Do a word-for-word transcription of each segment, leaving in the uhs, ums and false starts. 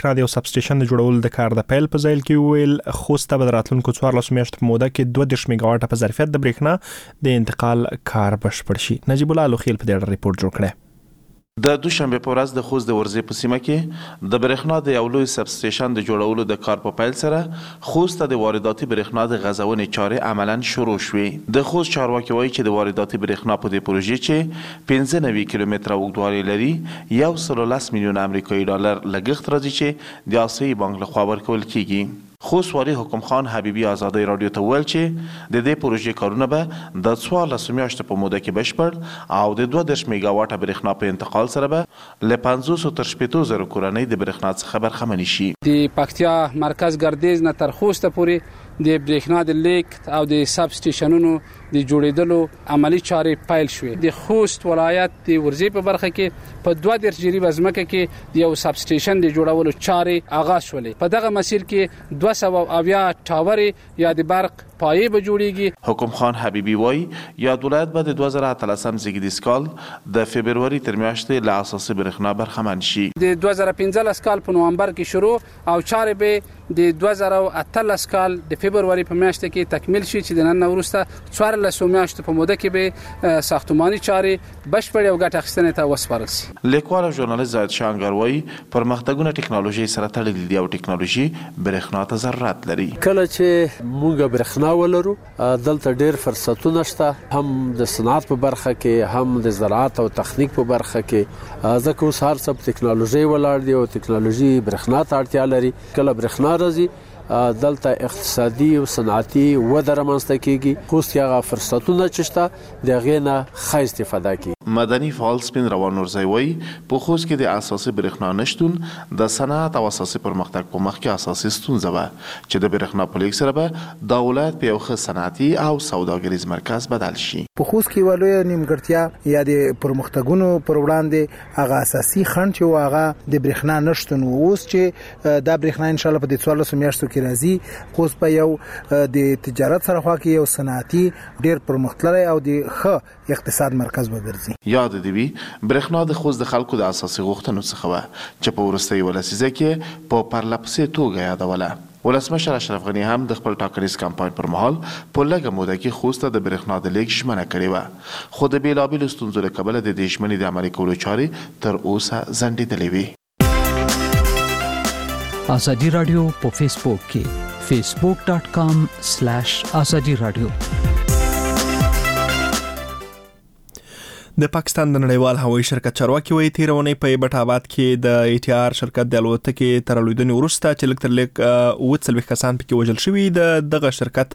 برېښنا د یو سب سټیشن د جوړولو د کار د پیل په ځای کې ویل خوست به د راتلونکو څوارلسو میاشتو په موده کې دوه دېرش میگا واټه په ظرفیت د برېښنا د انتقال کار بشپړ شي. نجیب الله لوخیل په دې اړه ریپورت جوړ کړی. د دوشنبه په ورځ د خوست د ورزې په سیمه کې د برېښنا د یو لوی سب سټیشن د جوړولو د کار په پیل سره خوست د وارداتي برېښنا د غځونې چارې عملاً شروع شوې. د خوست چارواکي وایي چې د وارداتي برېښنا په دې پروژې چې پنځه نوي کیلومتره اوږدوالی لري یو سل او لس میلیون امریکایي ډالر لګښت راځي چې د آسیایي بانک لخوا ورکول کیږي. خوست والي حکم خان حبیبي آزادۍ رادیو ته ویل چې د دې پروژې کارونه به د څوارلسو میاشتو په موده کې بشپړ او د دوه دېرش میگا واټه برېښنا په انتقال سره به له پنځوسو تر شپېتو زرو کورنۍ د برېښنا څخه برخمنې شي. د پکتیا مرکز ګردیز نه تر خوست پورې د برېښنا د لیک او د سب سټیشنونو د جوړېدلو عملی چارې پیل شوې. د خوست ولایت د ورزې په برخه کې په دوه دېرش جریبه ځمکه کې د یو سب سټیشن د جوړولو چارې آغاز شولې. په دغه مسیر کې دوه سوه اویا ټاورې یا د برق پایې به جوړیږي. حکم خان حبیبي وایي یاد ولایت به د دوه زره اتلسم زیږدیز کال د فبروري تر میاشتې له اساسي برېښنا برخمن شي. د دوه زره پنځلس کال په نوامبر کې شروع او چارې به د دوه زره اتلس کال د فبروري په میاشت کې تکمیل شي چې د نن وروسته څوارلسو میاشتو په موده کې به ساختماني چارې بشپړ او ګټه اخیستنې ته وسپارل شي. لیکوال او ژورنالیست زاهد شانګر وایي پرمختګونه ټکنالوژي سره تړلي دي او ټکنالوژي برېښنا ته ضرورت لري. کله چې موږ برېښنا ولرو دلته ډېر فرصتونه شته هم د صنعت په برخه کې هم د زراعت او تخنیک په برخه کې ځکه اوس هر څه په ټکنالوژي ولاړ دی او ټکنالوژي برېښنا ته اړتیا لري. کله برېښنا راځي دلته اقتصادي او صنعتي وده رامنځته کیږي. خوست هغه فرصتونه چې شته د هغې نه ښه استفاده کوي. مدني فعال سپین روان نورزی وایي په خوست کې د اساسي برېښنا نشتون د صنعت او اساسي پرمختګ په مخ کې اساسي ستونزه وه چې د برېښنا په لیک سره به د ولایت په یو ښه صنعتي او سوداګریز مرکز بدل شي. په خوست کې یوه لویه نیمګړتیا یا د پرمختګونو پر وړاندې هغه اساسي خنډ چې و هغه د برېښنا نشتون و. اوس چې دا برېښنا انشاءالله په دې څوارلسو میاشتو کې راځي خوست په یو د تجارت سره خوا کې یو صنعتي ډېر پرمختللی او د ښه اقتصاد مرکز به ګرځي. یاد دی وي برېښنا د خوست د خلکو د اساسي غوښتنو څخه وه چې په وروستۍ ولسیزه کې په پرلهپسې توګه یادوله. ولسمشر اشرف غني هم د خپل ټاکنیز کمپاین پر مهال په لږه موده کې خوست ته د برېښنا د لیږد ژمنه کړې وه خو د بېلابېلو ستونزو له کبله د دې ژمنې د عملي کولو چارې تر اوسه ځنډېدلې وي. ازادي رادیو په فیسبوک کې facebook dot com slash azadi radio. د پاکستان د نړیوال هوایي شرکت چارواکي وایي تېره اونۍ په ایبټ آباد کې د ای ټي آر شرکت د الوتکې تر الوتنې وروسته چې لږ تر لږ اووه څلوېښت کسان پکې وژل شوي. د دغه شرکت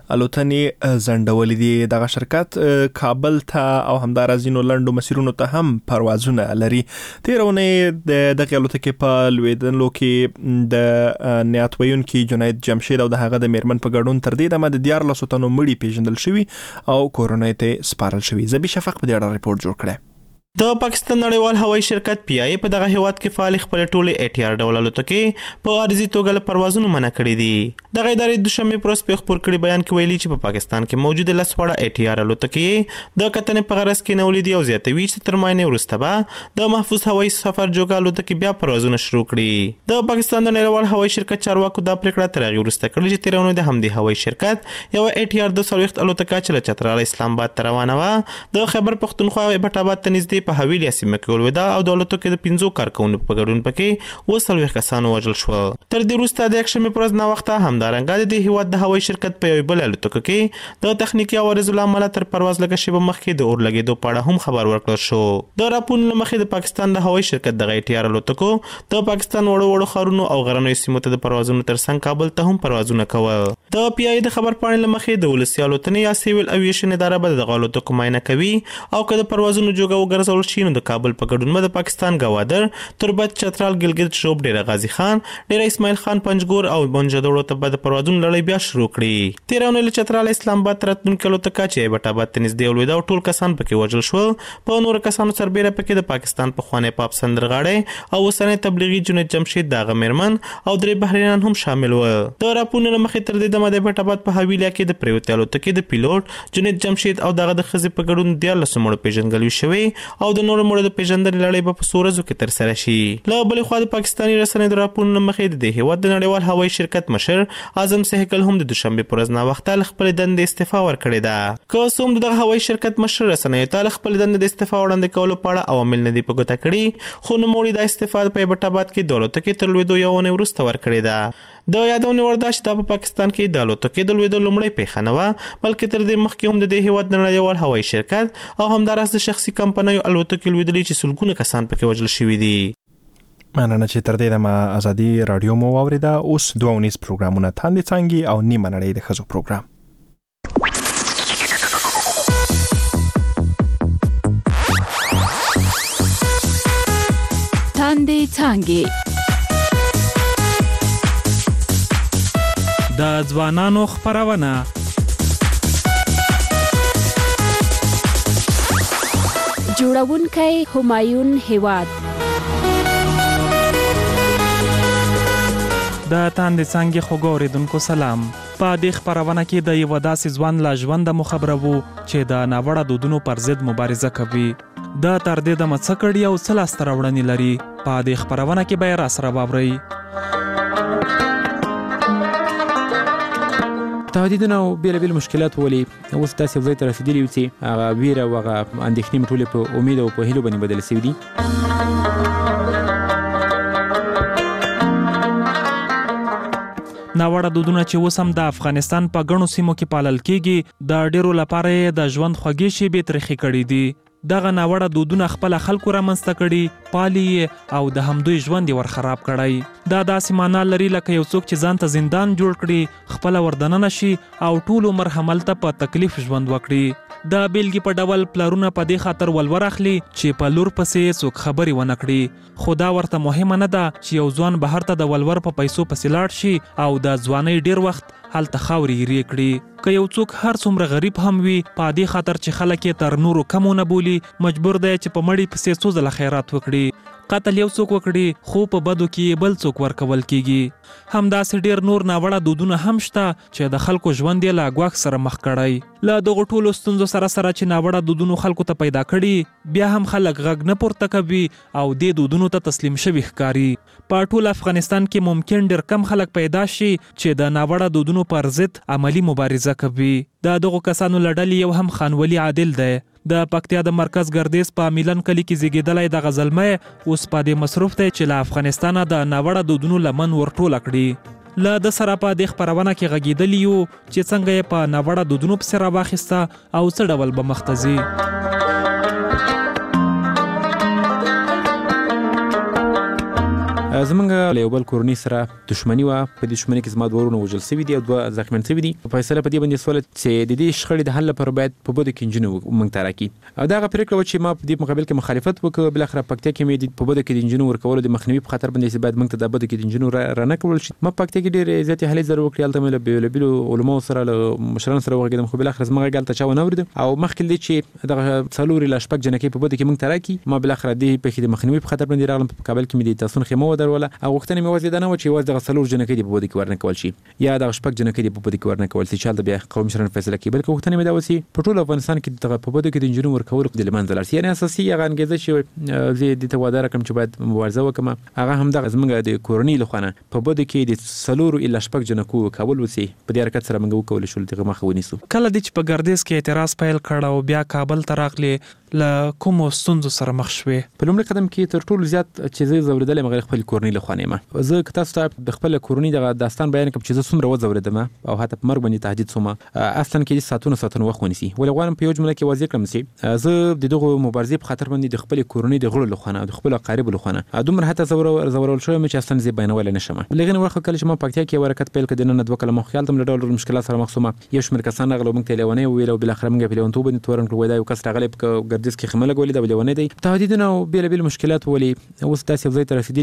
الوتنې ځنډولې دي. دغه شرکت کابل ته او همداراز ځینو لنډو مسیرونو ته هم پروازونه لري. تېره اونۍ د دغې الوتکې په لوېدلو کې د نیات ویونکي جنید جمشید او د هغه د میرمن په ګډون تر دې دمه د دیارلسو تنو مړي پیژندل شوي او کورونۍ ته سپارل شوي. زبی شفق په دې اړه ریپورت جوړ کړی. د پاکستان نړیوال هوایي شرکت پی آی په دغه هیواد کې فعال خپل ټولې ای ټي آر ډول الوتکې په عارضي توګه له پروازونو منع کړي دي. دغه ادارې دوشنبه پر ورځ په خبر کړي بیان کې ویلي چې په پاکستان کې موجود لس وړه ای ټي آر الوتکې د کتنې په غرض کې نولې دي او زیاتوي چې تر معاینې وروسته به د محفوظ هوایي سفر جوګه الوتکې بیا پروازونه شروع کړي. د پاکستان د نړیوال هوایي شرکت چارواکو دا پریکړه تر هغې وروسته کړې چې تېره اونۍ د همدې هوایي شرکت یوه ای ټي آر دوه څلوېښت الوتکه چې له چترال اسلام آباد ته روانه وه د خیبر پښتونخوا ایبټ آباد ته نږدې په حویلیا سیمه کې ولوېده او د الوتکې د پنځو کارکوونکو په ګډون پکې اووه څلوېښت کسان ووژل شول. تر دې وروسته د یکشنبې په ورځ ناوخته همدارنګه د دې هیواد د هوایي شرکت په یوې بلې الوتکه کې د تخنیکي عوارضو له امله تر پرواز لږه شیبه مخکې د اور لګېدو په اړه هم خبر ورکړل شو. د راپورونو له مخې د پاکستان د هوایي شرکت دغه ای ټي آر الوتکو د پاکستان وړو وړو ښارونو او غرنیو سیمو ته د پروازونو ترڅنګ کابل ته هم پروازونه کول. د پی آی د خبر پاڼې له مخې د ولسي الوتنې یا سیویل اویشن اداره به دغه الوتکو معاینه کوي او که د پروازونو جوګه وګرځول شي نو د کابل په ګډون به د پاکستان ګوادر تربت چترال ګلګت شوب ډیره غازی خان ډیره اسماعیل خان پنجګور او بنجدوړو ته به د پروازونو لړۍ بیا شروع کړي. تېره اونۍ له چترال اسلام آباد ته راتلونکې الوتکه چې ایبټ آباد ته نږدې ولوېده او ټول کسان پکې وژل شول. په نورو کسانو سربیره پکې د پاکستان پخوانی پاپ سندرغاړی او اوسنی تبلیغي جنید جمشید د هغه میرمن او درې بهرینان هم شامل ول. د راپورونو له مخې تر دې دمه د ایبټ آباد په حویلیا کې د پریوتې الوتکې د پیلوټ جنید جمشید او دغه د ښځې په ګډون دیارلس مړو پیژندګلوي شوي او د نورو مړو د پیژندنې لړۍ به په څو ورځو کې ترسره شي. له بلې خوا د پاکستاني رسنیو د راپورونو مخې د دې هیواد د نړیوال هوایي شرکت مشر اعظم سهیکل هم د دوشنبه پر ورځ ناوخته له خپلې دندې استعفا ورکړې ده. که څه هم دغه هوایي شرکت مشر رسنیو ته له خپلې دندې د استعفا وړاندې کولو په اړه عوامل نه دي په ګوته کړي، خو نوموړي د استعفا په ایبټاباد کې د الوتکې تر لوېدو یوه اونۍ وروسته ورکړې ده. د یادونې وړ ده چې دا په پاکستان کې د الوتکې د لوېدو لومړۍ پیښه نه وه، بلکې تر دې مخکې هم د دې هیواد د نړیوال هوایي شرکت او همداراز د شخصي کمپنیو الوتکې لوېدلې چې سلګونه کسان پکې وژل شوي دي. مننه چې تر دې دمه ازادي رادیو مو واوریده. اوس دوه ونیز پروګرامونه تاندې څانګې او نیمه نړۍ د ښځو پروګرام. تاندې څانګې د ځوانانو خپرونه. جوړونکی همایون هیواد. د تاندې څانګې خوږو اوریدونکو سلام. په دې خپرونه کې د یو داسې ځوان له ژونده مو خبروو چې د ناوړه دودونو پر ضد مبارزه کوي. د تر دې دمه څه کړي او څه لاسته راوړنې لري، په دې خپرونه کې به یې راسره واورئ. تهدیدونه او بیلابیل مشکلات ولې اوس داسې یو ځای ته رسېدلي وي چې هغه ویره او هغه اندېښنې مې ټولې په امید او په هیلو باندې بدلې شوي دي. ناوړه دودونه چې اوس هم د افغانستان په ګڼو سیمو کې پالل کېږي، د ډېرو لپاره یې د ژوند خوږې شېبې تریخې کړي دي. دغه ناوړه دودونه خپل خلکو رامنځته کړي، پالي او د همدوی ژوند یې ور خراب کړی. دا داسې معنا لري لکه یو څوک چې ځان ته زندان جوړ کړي، خپل وردننه شي او ټول عمر هملته په تکلیف ژوند وکړي. د بیلګې په ډول پلرونه په دې خاطر ولور اخلي چې په لور پسې څوک خبرې ونه کړي، خو دا ورته مهمه نه ده چې یو ځوان بهر ته د ولور په پیسو پسې لاړ شي او د ځوانۍ ډیر وخت هلته خاورې یې کړي. که یو څوک هر څومره غریب هم وي، په دې خاطر چې خلک یې تر نورو کمونه بولي، مجبور دی چې په مړي پسې څو ځله خیرات وکړي. قتل یو څوک وکړي، خو په بدو کې بل څوک ورکول کیږي. همداسې ډیر نور ناوړه دودونه هم شته چې د خلکو ژوند یې له ګواښ سره مخ کړی. له دغو ټولو ستونزو سره سره چې ناوړه دودونو خلکو ته پیدا کړي، بیا هم خلک غږ نه پورته کوي او دې دودونو ته تسلیم شوي ښکاري. په ټول افغانستان کې ممکن ډیر کم خلک پیدا شي چې د ناوړه دودونو پر ضد عملی مبارزه کوي. د دغو کسانو له ډلې یو هم خانولي عادل دی. د پکتیا د مرکز ګردیز په میلن کلي کې زیږیدلی دغه زلمی اوس په دې مصروف دی چې له افغانستانه د ناوړه دودونو لمن ورټوله کړي. له د سره په دې خپرونه کې غږېدلي یو چې څنګه یې په ناوړه دودونو پسې راواخیسته او څه ډول به مخته ځي. زمونږ له یو بل کورنۍ سره دښمني وه. په دې دښمنۍ کې زما دوه ورونه وژل شوي دي او دوه زخمیان شوي دي. فیصله په دې باندې شوله چې د دې شخړې د حل لپاره باید په بدو کې انجینر موږ ته راکړي. او دغه پرېکړه وه چې ما په دې مقابل کې مخالفت وکړ. بالاخره پکتیا کې مې په بدو کې د انجینر ورکولو د مخنیوي په خاطر باندې چې باید موږ ته د بدو کې د انجینر رانه کول شي. ما پکتیا کې ډېرې زیاتې هلې ځلې وکړې، هلته مې له بېلابېلو علماو سره له مشرانو سره وغږېدم، خو بالاخره زما غږ هلته چا ونه اورېده. او مخکې له دې چې دغه څلور اله شپږ جنکۍ په بدو کې موږ ته راکړي، ما بالاخره دې پېښې د مخنیوي په خاطر باندې راغلم. په کابل کې مې د تاسون خیمه ودروله او غوښتنه مې یوازې دا نه وه چې یوازې دغه څلور جنکۍ دې په بدو کې ورنه کول شي یا دغه شپږ جنکۍ دې په بدو کې ورنه کول شي چې هلته بیا قومي مشران فیصله کوي، بلکې غوښتنه مې دا وه چې په ټول افغانستان کې دغه په بدو کې د انجینر ورکولو د له منځه لاړ شي. یعنې اساسي هغه انګېزه چې زه دې ته وعده راکړم چې باید مبارزه وکړم، هغه همدغه زموږ د کورنۍ له خوا نه په بدو کې د څلورو اله شپږ جنکو کول وسي. په دې حرکت سره موږ وکولی شول دغه مخه ونیسو. کله دې چې په ګردیز کې اعتراض پیل کړ او بیا کابل ته راغلې، له کومو ستونزو سره مخ شوې؟ په لومړي قدم کې تر ټولو زیات چې زه ځورېدلی یم هغه خپل کورنۍ له خوا نه یم. زه که تاسو ته د خپل کورنۍ دغه داستان بیان کړم چې زه څومره وځورېدم او حتی په مرګ باندې تهدید شوم، اصلا کې ساعتونه ساعتونه وخت ونیسي. ولې غواړم په یو جمله کې واضح کړم چې زه د دغو مبارزې په خاطر باندې د خپل کورنۍ د غړو له خوا نه او د خپلو اقاربو له خوا نه دومره حتی ځورول شوی یم چې اصلا زه بیانولی نه شم. لږ نه وخت کله چې ما پکتیا کې یو حرکت پیل کړ، دننه دوه کاله مخکې هلته له ډول ډول مشکلات سره مخ شوم. یو شمېر کسان راغلل او موږ ته یې لیونۍ وویل او بالاخره موږ یې په لیونتوب باندې تورن کړو. وایي دا یو کس راغلی په ګردیز کې خیمه لګولې ده، لیونی دی. تهدیدونه او بیلابیل مشکلات ولې اوس داسې یو ځای ته رسېدلي یو چې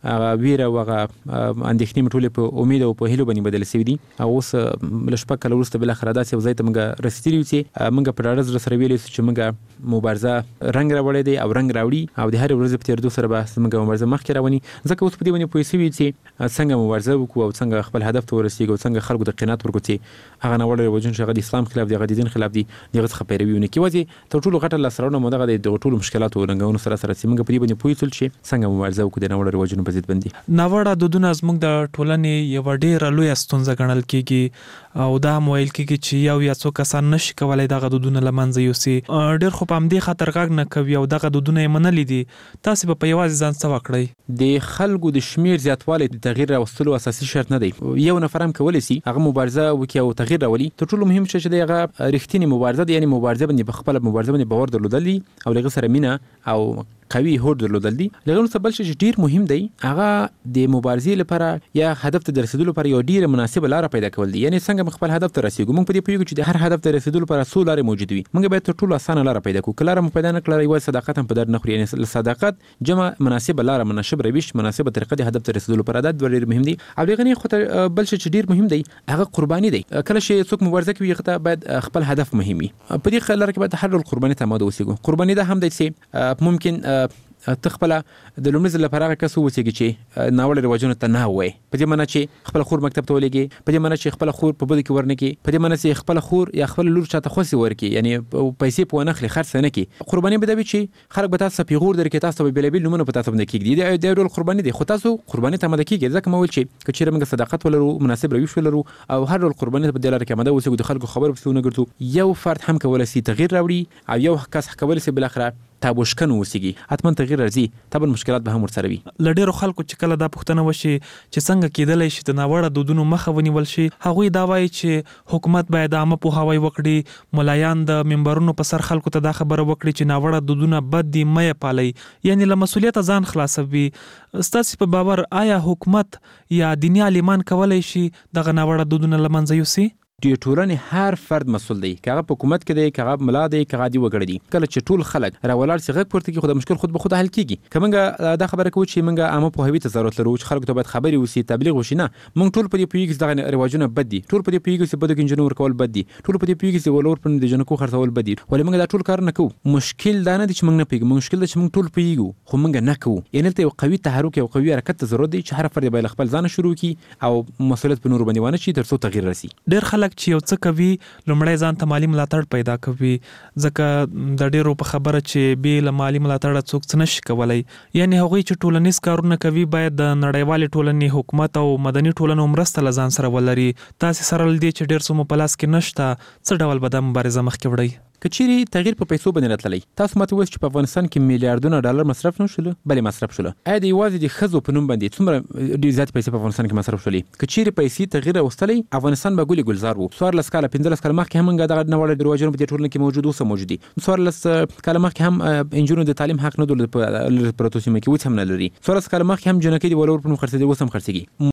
هغه ویره او هغه اندېښنې ټولې په امید او په هیلو باندې بدل شوي دي. او اوس له شپږ کاله وروسته بالاخره داسې یو ځای ته موږ رسېدلي یو چې موږ په ډاډه زړه سره ویلی شو چې موږ مبارزه رنګ راوړی دی او رنګ راوړي او د هرې ورځې په تېرېدو سره به زموږ مبارزه مخکې رواني. ځکه اوس په دې باندې پوه شوي چې څنګه مبارزه وکړو او څنګه خپل هدف ته ورسېږو او څنګه خلکو ته قناعت ورکړو چې هغه ناوړه رواجونه چې هغه د اسلام خلاف دي، هغه د دین خلاف دي، د هغه څخه پیروي ونه کړي. یوازې تر ټولو غټه لاسته راوړنه مو دغه د دغو ټولو مشکلاتو او ننګونو سره سره چې موږ په دې باندې پوه شول چې څنګه مبارزه وکړو د ناوړه رواجونو په ضد باندې. ناوړه دودونه زموږ د ټولنې یوه ډېره لویه ستونزه ګڼل کېږي او دا هم ویل کېږي چې یو یا څو کسان نشي کولی دغه دودونه له منځه یوسي. ډېر خو په همدې خاطر غږ نه کوي او دغه دودونه یې منلي دي. تاسې به په یوازې ځان څه وکړئ؟ د خلکو د شمیر زیاتوالی د تغییر راوستلو اساسي شرط نه دی. یو نفر هم کولی شي هغه مبارزه وکړي او تغییر راولي. تر ټولو مهم شی چې دی هغه رښتینې مبارزه ده، یعنې مبارزه باندې په خپله مبارزه باندې باور درلودل دي او له هغه سره مینه او قوي هوډ درلودل دي. له هغه څخه بل شی چې ډیر مهم دی هغه د مبارزې لپاره یا هدف ته د رسیدلو لپاره یو ډیره مناسبه لار پیدا کول دي. یعنی څنګه خپل هدف ته رسیدو، موږ په دې پوهیږو چې د هر هدف ته رسیدلو لپاره څو لارې موجود وي. موږ باید تر ټولو اسانه لار پیدا کړو. کله مو پیدا نه کړل یو صداقت هم په در نه خوري. یعنی صداقت جمع مناسبه لار، مناسب روش، مناسبه طریقه د هدف ته رسیدلو لپاره دا ډیر مهم دي. او دغه نه خو بل شی چې ډیر مهم دی هغه قرباني دی. کله چې څوک مبارزه کوي هغه باید خپل هدف مهم وي. په دې خلک کې باید هر ډول قرباني ته آماده اوسېږو. قرباني دا هم دی چې ممکن ته خپل د لومړي ځل لپاره هغه کس ووسېږي چې ناوړه رواجونو ته نه ووایي. په دې معنی چې خپل خور مکتب ته ولېږي، په دې معنی چې خپل خور په بدو کې ورنه کړي، په دې معنی چې خپل خور یا خپل لور چاته خوسي ورکړي، یعنی پیسې په ونه خلي خرڅ نه کړي. قرباني به دا وي چې خلک به تاسو پیغور درکړي، تاسو به بېلابېل نومونه په تاسو باندې کېږدي. دا ډول قرباني دی. خو تاسو قرباني ته آماده کېږئ. ځکه ما ویل چې که چېرې موږ صداقت ولرو، مناسب روش ولرو او هر ډول قرباني ته په دې لاره کې آماده اوسېږو، د خلکو خبرو پسې ونه ګرځو، یو فرد هم کولی شي تغییر راوړي او یو کس کولی شي بالاخره تابوشکن اوسېږي. حتما تغییر راځي، طبعا مشکلات به هم ورسره وي. له ډېرو خلکو چې کله دا پوښتنه وشي چې څنګه کېدلی شي د ناوړه دودونو مخه ونیول شي، هغوی دا وایي چې حکومت باید عامه پوهاوی وکړي، ملایان د منبرونو په سر خلکو ته دا خبره وکړي چې ناوړه دودونه بد دي، مه یې پالئ، یعنې له مسؤلیته ځان خلاصوي. ستاسې په باور آیا حکومت یا دیني عالمان کولی شي دغه ناوړه دودونه له منځه یوسي؟ د ټولنې هر فرد مسؤل دی، که هغه په حکومت کې دی، که هغه ملا دی، که هغه عادي وګړی دی. کله چې ټول خلک راولاړ شي غږ پورته کړي، خو د مشکل خود به خود حل کېږي. که موږ دا خبره کوو چې موږ عامه پوهاوي ته ضرورت لرو، چې خلکو ته باید خبرې وشي، تبلیغ وشي، نه، موږ ټول په دې پوهېږو چې دغه رواجونه بد دي، ټول په دې پوهېږو چې بدو کې نجونې ورکول بد دي، ټول په دې پوهېږو چې ولور پر د جنکو خرڅول بد دي، ولې موږ دا ټول کار نه کوو. مشکل دا نه دی چې موږ نه پوهېږو، مشکل دا چې موږ ټول پوهېږو خو موږ نه کوو. یعنې دلته یو قوي تحرک، یو قوي حرکت ته ضرورت دی چې هر فرد باید خپل ځان شروع کړي او مسؤلیت په نورو باندې وانه شي تر څو تغییر راسي. ډېر خلک چې یو څه کوي لومړی ځان ته مالي ملاتړ پیدا کوي، ځکه د ډېرو په خبره چې بې له مالي ملاتړه څوک څه نشي کولی. یعنې هغوی چې ټولنیز کارونه کوي باید د نړیوالې ټولنې، حکومت او مدني ټولنو مرسته له ځان سره ولري. تاسې سره له دې چې ډېر څه مو په لاس کې نشته، څه ډول به دا مبارزه مخکې وړئ؟ که چیرې تغییر په پیسو باندې راتللی، تاسو ماته ووایئ چې په افغانستان کې میلیارډونه ډالر مصرف نه شوله؟ بلې مصرف شوله. آیا د یوازې د ښځو په نوم باندې څومره ډېرې زیاتې پیسې په افغانستان کې مصرف شولې؟ که چیرې پیسې تغییر راوستلی، افغانستان به ګلې ګلزار و. څوارلس کاله، پنځلس کاله مخکې هم موږ دغه ناوړه رواجونه په دې ټولنه کې موجود، اوس هم موجود دي. څوارلس کاله مخکې هم نجونو د تعلیم حق نه درلود په پرتو سیمه کې، اوس هم نه لري. څوارلس کاله مخکې هم جنکۍ د ولور په نوم خرڅېدې، اوس هم خرڅېږي.